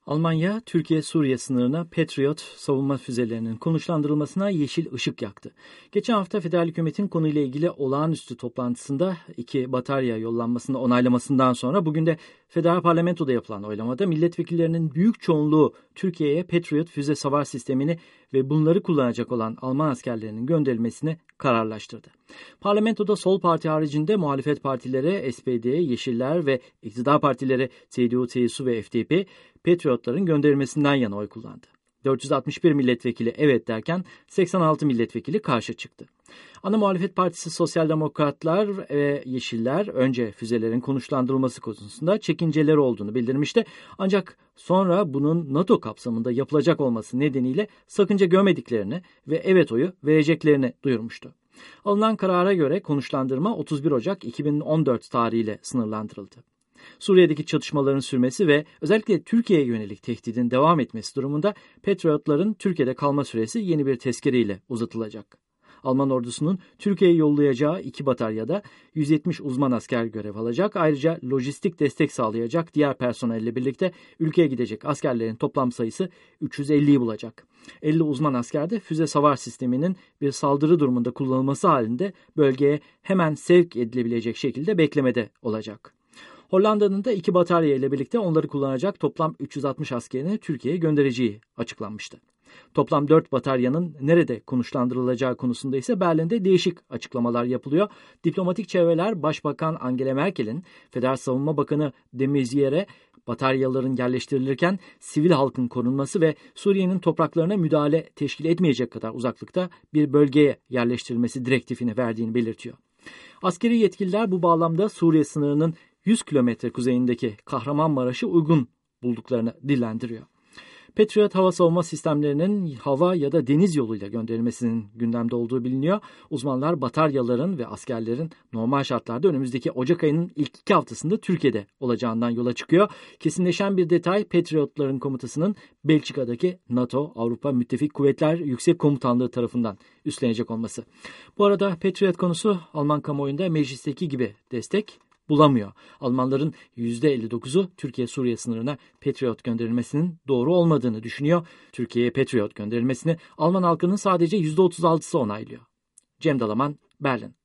Almanya, Türkiye-Suriye sınırına Patriot savunma füzelerinin konuşlandırılmasına yeşil ışık yaktı. Geçen hafta federal hükümetin konuyla ilgili olağanüstü toplantısında 2 batarya yollanmasını onaylamasından sonra bugün de federal parlamentoda yapılan oylamada milletvekillerinin büyük çoğunluğu Türkiye'ye Patriot füze savar sistemini ve bunları kullanacak olan Alman askerlerinin gönderilmesini kararlaştırdı. Parlamentoda sol parti haricinde muhalefet partileri SPD, Yeşiller ve iktidar partileri CDU, CSU ve FDP Patriotların gönderilmesinden yana oy kullandı. 461 milletvekili evet derken 86 milletvekili karşı çıktı. Ana muhalefet partisi Sosyal Demokratlar ve Yeşiller önce füzelerin konuşlandırılması konusunda çekinceleri olduğunu bildirmişti. Ancak sonra bunun NATO kapsamında yapılacak olması nedeniyle sakınca görmediklerini ve evet oyu vereceklerini duyurmuştu. Alınan karara göre konuşlandırma 31 Ocak 2014 tarihiyle sınırlandırıldı. Suriye'deki çatışmaların sürmesi ve özellikle Türkiye'ye yönelik tehdidin devam etmesi durumunda Patriotların Türkiye'de kalma süresi yeni bir tezkereyle uzatılacak. Alman ordusunun Türkiye'ye yollayacağı 2 bataryada 170 uzman asker görev alacak. Ayrıca lojistik destek sağlayacak diğer personelle birlikte ülkeye gidecek askerlerin toplam sayısı 350'yi bulacak. 50 uzman asker de füze savar sisteminin bir saldırı durumunda kullanılması halinde bölgeye hemen sevk edilebilecek şekilde beklemede olacak. Hollanda'nın da 2 batarya ile birlikte onları kullanacak toplam 360 askerini Türkiye'ye göndereceği açıklanmıştı. Toplam 4 bataryanın nerede konuşlandırılacağı konusunda ise Berlin'de değişik açıklamalar yapılıyor. Diplomatik çevreler Başbakan Angela Merkel'in Federal Savunma Bakanı de Maizier'e bataryaların yerleştirilirken sivil halkın korunması ve Suriye'nin topraklarına müdahale teşkil etmeyecek kadar uzaklıkta bir bölgeye yerleştirilmesi direktifini verdiğini belirtiyor. Askeri yetkililer bu bağlamda Suriye sınırının 100 kilometre kuzeyindeki Kahramanmaraş'ı uygun bulduklarını dillendiriyor. Patriot hava savunma sistemlerinin hava ya da deniz yoluyla gönderilmesinin gündemde olduğu biliniyor. Uzmanlar bataryaların ve askerlerin normal şartlarda önümüzdeki Ocak ayının ilk 2 haftasında Türkiye'de olacağından yola çıkıyor. Kesinleşen bir detay Patriotların komutasının Belçika'daki NATO, Avrupa Müttefik Kuvvetler Yüksek Komutanlığı tarafından üstlenecek olması. Bu arada Patriot konusu Alman kamuoyunda meclisteki gibi destek bulamıyor. Almanların %59'u Türkiye-Suriye sınırına Patriot gönderilmesinin doğru olmadığını düşünüyor. Türkiye'ye Patriot gönderilmesini Alman halkının sadece %36'sı onaylıyor. Cem Dalaman, Berlin.